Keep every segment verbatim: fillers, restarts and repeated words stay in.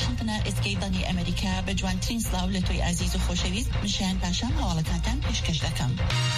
واشنطن اسکەی دانی ئەمریکا بە جوانترین سلااو لە تۆی ئازیز و خۆشەویست مشیان پاشان هەواڵەکانتان پێشکەش دەکەم.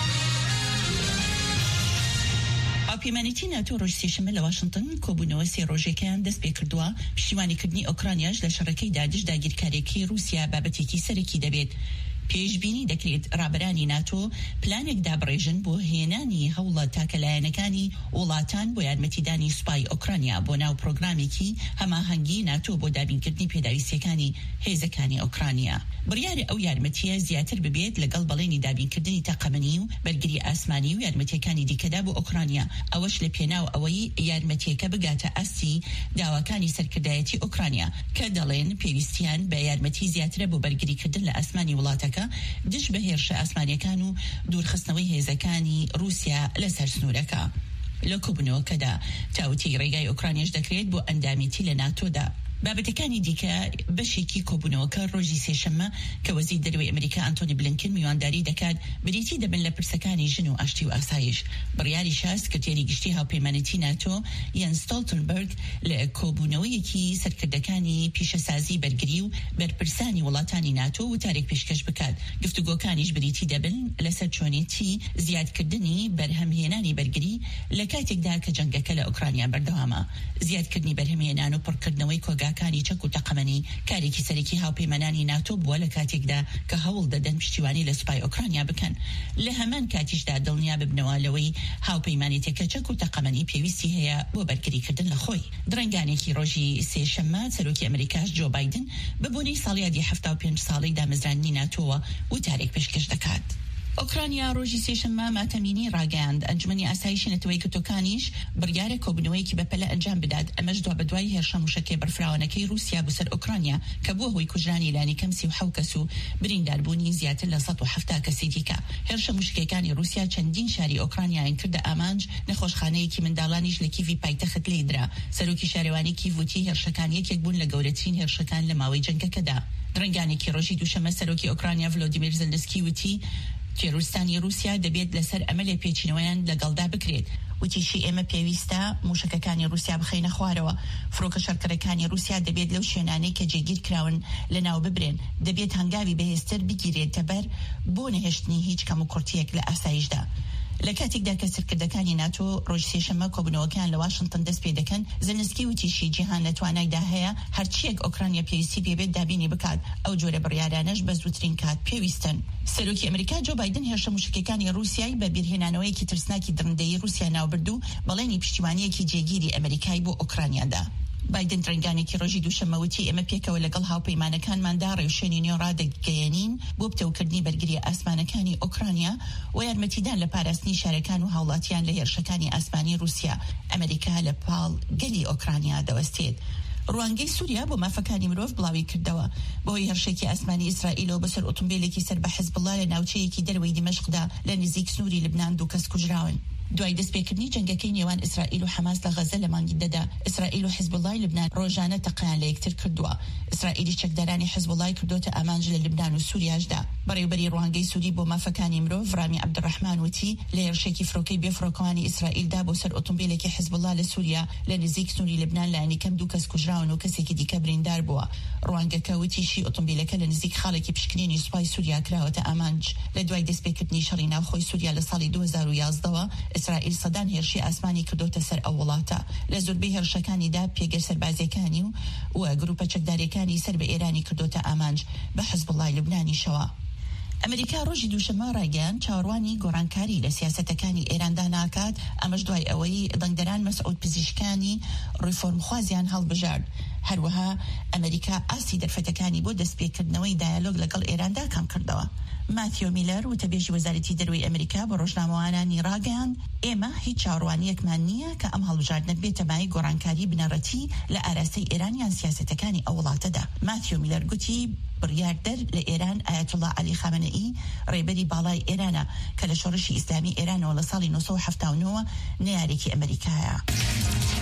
هاوپەیمانیتی ناتۆ ڕۆژ سێشەمە لە واشنطن کۆبوونەوە سێ ڕۆژێکیان دەست پێ کردووە پشتیوانیکردنی ئۆکرانیاش لە شەڕەکەی داعش داگیرکاریەکەی رووسیا بابەتێکی سەرەکی دەبێت. پێشبینی دەکرێت ڕابەرانی ناتۆ پلانێک دابڕێژن بۆ هێنانی هەوڵە تاکەلایەنەکانی وڵاتان بۆ یارمەتیدانی سوپای ئۆکرانیا بۆ ناو پرۆگرامێکی هەماهەنگی ناتۆ بۆ دابینکردنی پێداویستیەکانی هێزەکانی ئۆکرانیا. بڕیارە ئەو یارمەتیە زیاتر ببێت لەگەڵ بەڵێنی دابینکردنی تەقەمەنی و بەرگری ئاسمانی و یارمەتیەکانی دیکەدا بۆ ئۆکرانیا، ئەوەش لە پێناو ئەوەی یارمەتیەکە بگاتە ئەستی داواکانی سەرکردایەتی ئۆکرانیا کە دەڵێن پێویستیان بە یارمەتی زیاترە بۆ بەرگریکردن لە ئاسمانی وڵاتەکە دش بە هێرشە ئاسمانیەکان و دوورخستنەوەی هێزەکانی رووسیا لەسەر سنوورەکە. لە کۆبوونەوەکەدا تاوتی ڕێگای ئۆکرانیش دەکرێت بۆ ئەندامیتی لە ناتۆدا. بابەتەکانی دیکە بەشێکی کۆبوونەوەکە ڕۆژی سێشەممە کە وەزیری دەرەوەی ئەمریکا ئەنتۆنی بلینکن میوانداری دەکات بریتی دەبن لە پرسەکانی ژن و ئاشتی و ئاسایش. بڕیاری شاست کردێری گشتی هاوپەیمانیتی ناتۆ یان ستۆڵتنبەرگ لە کۆبوونەوەیەکی سەرکردەکانی پیشەسازی بەرگری و بەرپرسانی وڵاتانی ناتۆ و تارێک پێشکەش بکات. گفتوگۆکانیش بریتی دەبن لەسەر چۆنیەتی زیادکردنی بەرهەمهێنانی بەرگری لە کاتێکدا کە جەنگەکە لە ئۆکرانیا بەردەوامە. زیادکردنی بەرهەمهێنان و پڕکردنەوەی کۆگا کانی چەک و تەقەمەنی کارێکی سەرەکی هاوپەیمانانی ناتۆ بووە لە کاتێکدا کە هەوڵ دەدەن پشتیوانی لە سوپای ئۆکرانیا بکەن. لە هەمان کاتیشدا دڵنیا ببنەوە لەوەی هاوپەیمانیتەکە چەک و تەقەمەنی پێویستی هەیە بۆ بەرگریکردن لە خۆی. درەنگانێکی ڕۆژی سێشەممە سەرۆکی ئەمریکاش جۆ بایدن بە بۆنەی ساڵی یادی هەفتاد و پێنج ساڵەی دامەزرانی ناتۆوە و تارێک پێشکەش دەکات. ئۆکرانیا ڕۆژی سێشەممە ماتەمینی ڕاگەاند. ئەنجومەنی ئاسایشی نەتەوەی کردوەکانیش بڕیارە کۆبوونەوەیەکی بەپەلە ئەنجام بدات. ئەمەش دوا بەدوای هێرشە موشەکەی بەرفراوانەکەی رووسیا بۆ سەر ئۆکرانیا کە بووە هۆی کوژرانی لانی کەم سی و حەوت کەس و برینداربوونی زیاتر لە سەد و هەفتاد کەسی دیکە. هێرشە موشکەکانی رووسیا چەندین شاری ئۆکرانیایان کردە ئامانج. نەخۆشخانەیەکی منداڵانیش لە کیڤی پایتەخت لێدرا. سەرۆکی شارێوانی کیڤ وتی هێرشەکان یەکێک بوون لە گەورەترین هێرشەکان لە ماوەی جەنگەکەدا. درەنگانێکی ڕۆژی دووشەمە سەرۆکی ئۆکرانیا ڤلۆدیمیر زەلنسکی وتی تێروستانی رووسیا دەبێت لەسەر ئەمەلێ پێچینەوەیان لەگەڵدا بکرێت. وتیشی ئێمە پێویستە موشکەکانی رووسیا بخەینە خوارەوە. فڕۆکە شەرکەرەکانی رووسیا دەبێت لەو شوێنانەی کە جێگیر کراون لەناو ببرێن. دەبێت هەنگاوی بەهێزتر بگیرێتە بەر بۆ نەهێشتنی هیچ کەم و کورتیەک لە ئاسایشدا. لە کاتێکدا کە سەرکردەکانی ناتۆ ڕۆژ سێشەممە کۆبوونەوەکان لە واشنطن دەست پێ دەکەن، زەلنسکی وتیشی جیهان لە توانایدا هەیە هەرچیەک ئۆکرانیا پێویستی پێبێت دابینی بکات. ئەو جۆرە بڕیارانەش بە زووترین کات پێویستن. سەرۆکی ئەمریکا جۆ بایدن هێرشە موشکەکانی رووسیای بە بیرهێنانەوەیەکی ترسناکی درندەی رووسیا ناوبردو بەڵێنی پشتیوانیەکی جێگیری ئەمریکای بۆ ئۆکرانیادا. بایدن درەنگانێکی ڕۆژی دووشەمەوتی ئێمە پێکەوە لەگەڵ هاوپەیمانەکانماندا ڕێوشێنی نوێ ڕادەگەیەنین بۆ بتەوکردنی بەرگری ئاسمانەکانی ئۆکرانیا و یارمەتیدان لە پاراستنی شارەکان و هاوڵاتیان لە هێرشەکانی ئاسمانی رووسیا. ئەمریکا لە پاڵ گەلی ئۆکرانیا دەوەستێت. ڕوانگەی سووریا بۆ مافەکانی مرۆڤ بڵاوی کردەوە بۆی هێرشێکی ئاسمانی ئیسرائیلەوە بەسەر ئۆتۆمبیلێکی سەر بە حیزبڵڵا لە ناوچەیەکی دەروەی دیمەشقدا لە نزیک سنووری لبنان دوو کەس کوژراون. دوای دەستپێکردنی جەنگەکەی نێوان ئیسرائیل و حەماس لە غەزە لە مانگی دەدا، ئیسرائیل و حیزبڵڵای لبنان ڕۆژانە تەقیان لە یەکتر کردووە. ئیسرائیلی چەکدارانی حیزبڵڵای کردوتە ئامانج لە لبنان و سووریاشدا. بەڕێوەبەری ڕوانگەی سووری بۆ مافەکانی مرۆڤ ڕامی عەبدوڕەحمان وتی لە هێرشێکی فڕۆکەی بێفڕۆکەوانی ئیسرائیلدا بۆ سەر ئۆتۆمبیلێکی حیزبڵڵا لە سووریا لە نزیک سنووری لبنان لایەنی کەم دوو کەس کوژراون و کەسێکی دیکە بریندار بووە. ڕوانگەکە وتیشی ئۆتۆمبیلەکە لە نزیک خاڵێکی پشکنینی سوپای سووریا کراوەتە ئامانج. لە دوای دەستپێکردنی شەڕی ناوخۆی سووریا لە ساڵی دوو هەزار و یازدەوە ئیسرائیل سەدان هێرشی ئاسمانی کردوتە سەر ئەو وڵاتە. لە زۆربەی هێرشەکانیدا پێگەر سەربازیەکانی و و گروپە چەکدارەکانی سەر بە ئێرانی کردوتە ئامانج بە حیزبڵڵای لبنانیشەوە. ئەمریکا ڕۆژی دووشەمە ڕایگەیاند چاوەڕوانی گۆڕانکاری لە سیاسەتەکانی ئێراندا ناکات. ئەمەش دوای ئەوەی دەنگدەران مەسعود پزیشکانی ڕیفۆرمخوازیان هەڵبژارد. هەروەها ئەمریکا ئاسی دەرفەتەکانی بۆ دەستپێکردنەوەی دایالۆگ لەگەڵ ئێراندا کەم کردەوە. ماتیۆ میلەر وتەبێژی وەزارەتی دەرەوەی ئەمریکا بە ڕۆژنامەوانانی ڕاگەیاند ئێمە هیچ چاوەڕوانیەکمان نییە کە ئەم هەڵبژاردنە بێتە مای گۆڕانکاری بنەڕەتی لە ئاراستەی ئێرانیان سیاسەتەکانی ئەو وڵاتەدا. ماتیۆ میلەر گوتی بڕیاردەر لە ئێران ئایەتوڵا عەلی خامنەئی ڕێبەری باڵای ئێرانە کە لە شۆڕشی ئیسلامی ئێرانەوە لە ساڵی نۆ سەد و هەفتاد و نۆ نەیارێکی ئەمریکایە.